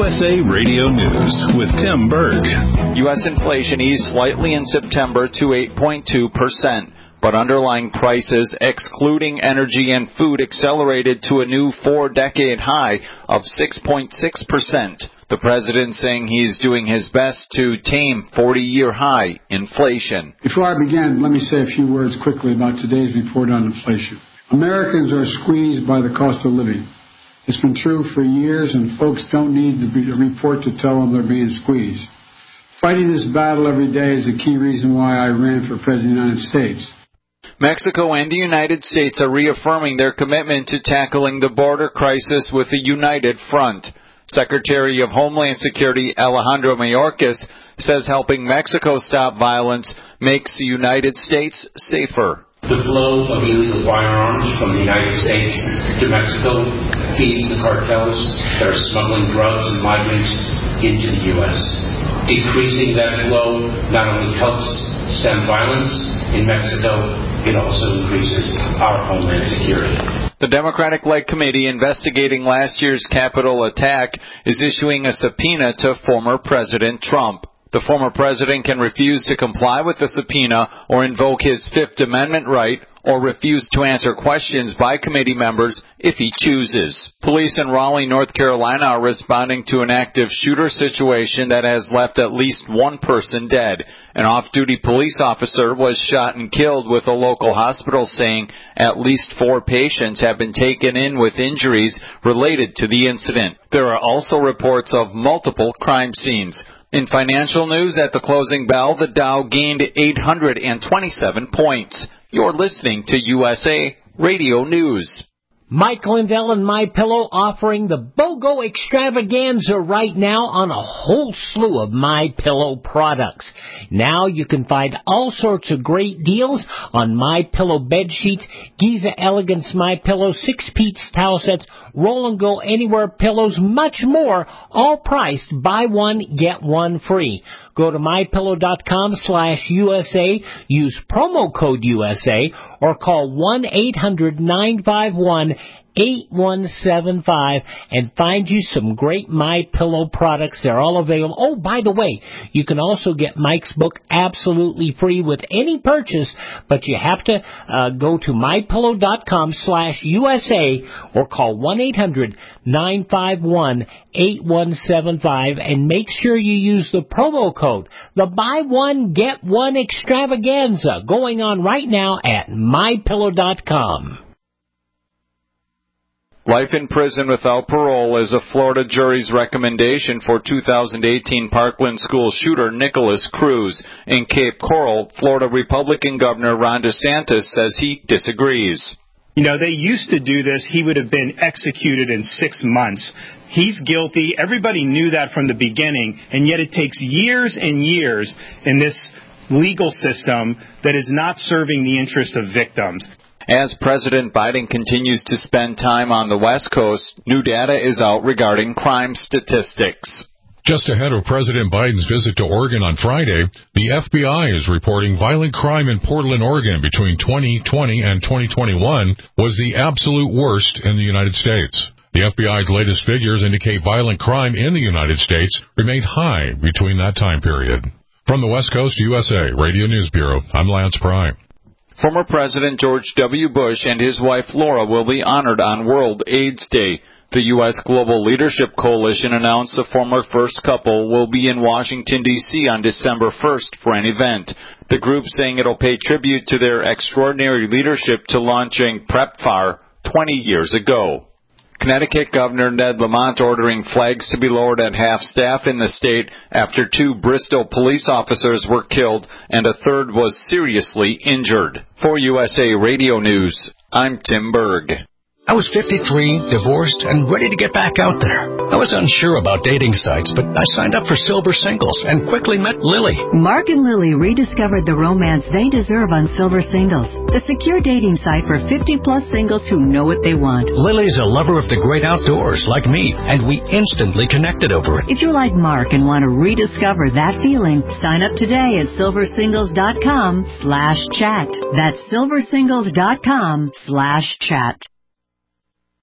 USA Radio News with Tim Berg. U.S. inflation eased slightly in September to 8.2%. But underlying prices, excluding energy and food, accelerated to a new 4-decade high of 6.6%. The president saying he's doing his best to tame 40-year high inflation. Before I begin, let me say a few words quickly about today's report on inflation. Americans are squeezed by the cost of living. It's been true for years, and folks don't need a report to tell them they're being squeezed. Fighting this battle every day is a key reason why I ran for President of the United States. Mexico and the United States are reaffirming their commitment to tackling the border crisis with a united front. Secretary of Homeland Security Alejandro Mayorkas says helping Mexico stop violence makes the United States safer. The flow of illegal firearms from the United States to Mexico feeds the cartels that are smuggling drugs and migrants into the U.S. Decreasing that flow not only helps stem violence in Mexico, it also increases our homeland security. The Democratic-led committee investigating last year's Capitol attack is issuing a subpoena to former President Trump. The former president can refuse to comply with the subpoena or invoke his Fifth Amendment right or refuse to answer questions by committee members if he chooses. Police in Raleigh, North Carolina are responding to an active shooter situation that has left at least one person dead. An off-duty police officer was shot and killed, with a local hospital saying at least 4 patients have been taken in with injuries related to the incident. There are also reports of multiple crime scenes. In financial news, at the closing bell, the Dow gained 827 points. You're listening to USA Radio News. Mike Lindell and MyPillow offering the BOGO extravaganza right now on a whole slew of MyPillow products. Now you can find all sorts of great deals on MyPillow bed sheets, Giza Elegance MyPillow, 6-piece towel sets, Roll and Go Anywhere pillows, much more, all priced buy one, get one free. Go to MyPillow.com/USA, use promo code USA, or call 1-800-951-8175 and find you some great MyPillow products. They're all available. Oh, by the way, you can also get Mike's book absolutely free with any purchase, but you have to go to MyPillow.com/USA or call 1-800-951-8175 and make sure you use the promo code. The buy one, get one extravaganza going on right now at MyPillow.com. Life in prison without parole is a Florida jury's recommendation for 2018 Parkland school shooter Nicholas Cruz. In Cape Coral, Florida Republican Governor Ron DeSantis says he disagrees. You know, they used to do this. He would have been executed in 6 months. He's guilty. Everybody knew that from the beginning, and yet it takes years and years in this legal system that is not serving the interests of victims. As President Biden continues to spend time on the West Coast, new data is out regarding crime statistics. Just ahead of President Biden's visit to Oregon on Friday, the FBI is reporting violent crime in Portland, Oregon between 2020 and 2021 was the absolute worst in the United States. The FBI's latest figures indicate violent crime in the United States remained high between that time period. From the West Coast USA Radio News Bureau, I'm Lance Pry. Former President George W. Bush and his wife Laura will be honored on World AIDS Day. The U.S. Global Leadership Coalition announced the former first couple will be in Washington, D.C. on December 1st for an event. The group saying it'll pay tribute to their extraordinary leadership to launching PrEPFAR 20 years ago. Connecticut Governor Ned Lamont ordering flags to be lowered at half-staff in the state after 2 Bristol police officers were killed and a third was seriously injured. For USA Radio News, I'm Tim Berg. I was 53, divorced, and ready to get back out there. I was unsure about dating sites, but I signed up for Silver Singles and quickly met Lily. Mark and Lily rediscovered the romance they deserve on Silver Singles, the secure dating site for 50-plus singles who know what they want. Lily's a lover of the great outdoors, like me, and we instantly connected over it. If you're like Mark and want to rediscover that feeling, sign up today at silversingles.com/chat. That's silversingles.com/chat.